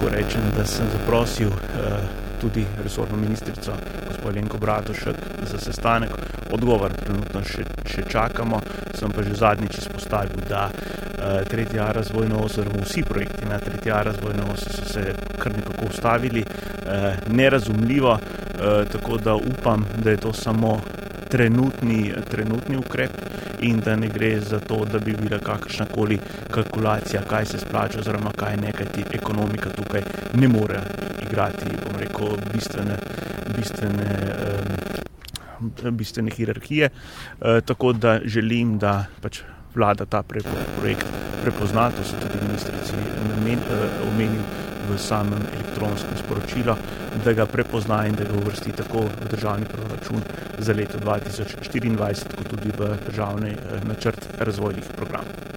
lahko rečem, da sem zaprosil tudi resorno ministrico, gospod Alenko Bratušek, za sestanek. Odgovor trenutno še čakamo, sem pa že zadnjič izpostavil, da tretja razvojna os, oziroma vsi projekti na tretja razvojna os so se kar nekako ustavili, nerazumljivo, tako da upam, da je to samo trenutni ukrep in da ne gre za to, da bi bila kakršnakoli kalkulacija, kaj se splača oziroma kaj ne, kajti ekonomika tukaj ne more igrati, bom rekel, bistvene hierarhije. Tako da želim, da pač vlada ta projekt prepozna, to so tudi ministrici omenil v samem elektronskem sporočilu, da ga prepozna in da ga uvrsti tako v državni proračun za leto 2024, kot tudi v državni načrt razvojnih programov.